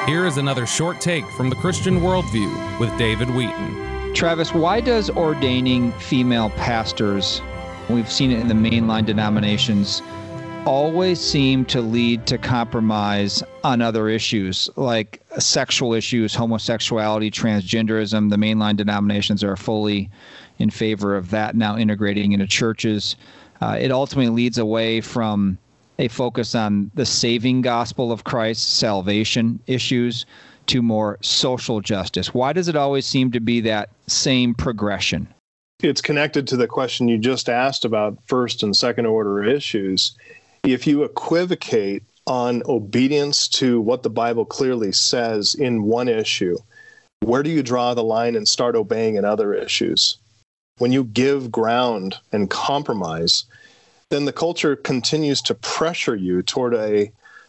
Here is another short take from the Christian Worldview with David Wheaton. Travis, why does ordaining female pastors, we've seen it in the mainline denominations, always seem to lead to compromise on other issues like sexual issues, homosexuality, transgenderism? The mainline denominations are fully in favor of that now integrating into churches. It ultimately leads away from a focus on the saving gospel of Christ, salvation issues, to more social justice. Why does it always seem to be that same progression? It's connected to the question you just asked about first and second order issues. If you equivocate on obedience to what the Bible clearly says in one issue, where do you draw the line and start obeying in other issues? When you give ground and compromise, then the culture continues to pressure you toward a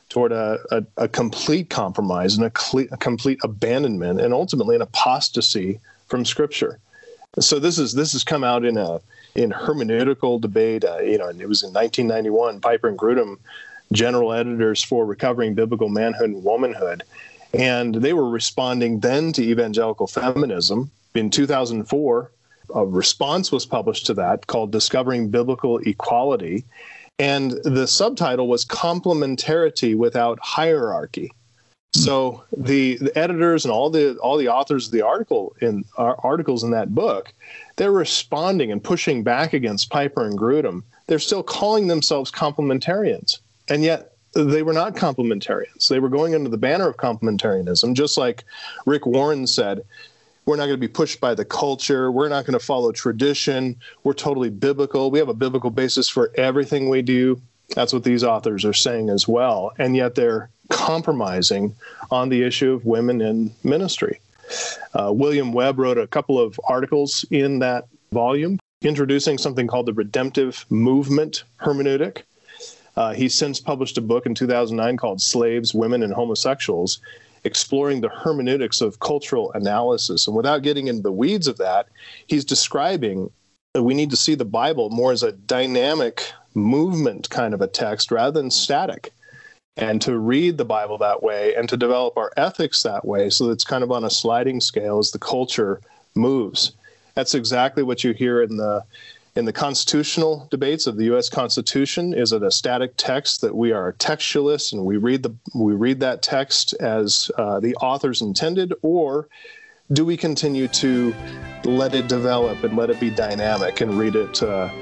complete compromise and a complete abandonment, and ultimately an apostasy from Scripture. So this has come out in hermeneutical debate. And it was in 1991. Piper and Grudem, general editors for Recovering Biblical Manhood and Womanhood, and they were responding then to evangelical feminism. In 2004, a response was published to that called Discovering Biblical Equality, and the subtitle was Complementarity Without Hierarchy. So the editors and all the authors of the articles in that book, they're responding and pushing back against Piper and Grudem. They're still calling themselves complementarians, and yet they were not complementarians. They were going under the banner of complementarianism, just like Rick Warren said. We're not going to be pushed by the culture. We're not going to follow tradition. We're totally biblical. We have a biblical basis for everything we do. That's what these authors are saying as well. And yet they're compromising on the issue of women in ministry. William Webb wrote a couple of articles in that volume introducing something called the redemptive movement hermeneutic. He's since published a book in 2009 called Slaves, Women, and Homosexuals, exploring the hermeneutics of cultural analysis. And without getting into the weeds of that, he's describing that we need to see the Bible more as a dynamic movement kind of a text rather than static, and to read the Bible that way and to develop our ethics that way, so that it's kind of on a sliding scale as the culture moves. That's exactly what you hear in the constitutional debates of the U.S. Constitution. Is it a static text that we are textualists and we read that text as the authors intended, or do we continue to let it develop and let it be dynamic and read it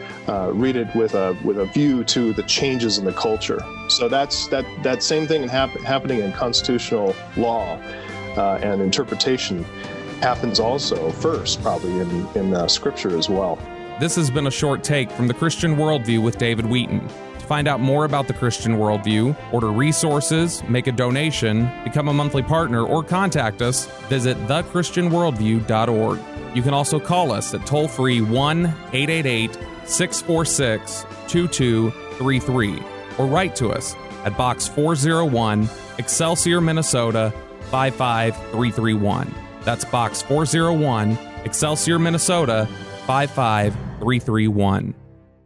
with a view to the changes in the culture? So that same thing happening in constitutional law and interpretation happens also first, probably in Scripture as well. This has been a short take from the Christian Worldview with David Wheaton. To find out more about the Christian Worldview, order resources, make a donation, become a monthly partner, or contact us, visit thechristianworldview.org. You can also call us at toll-free 1-888-646-2233 or write to us at Box 401, Excelsior, Minnesota 55331. That's Box 401, Excelsior, Minnesota 55331.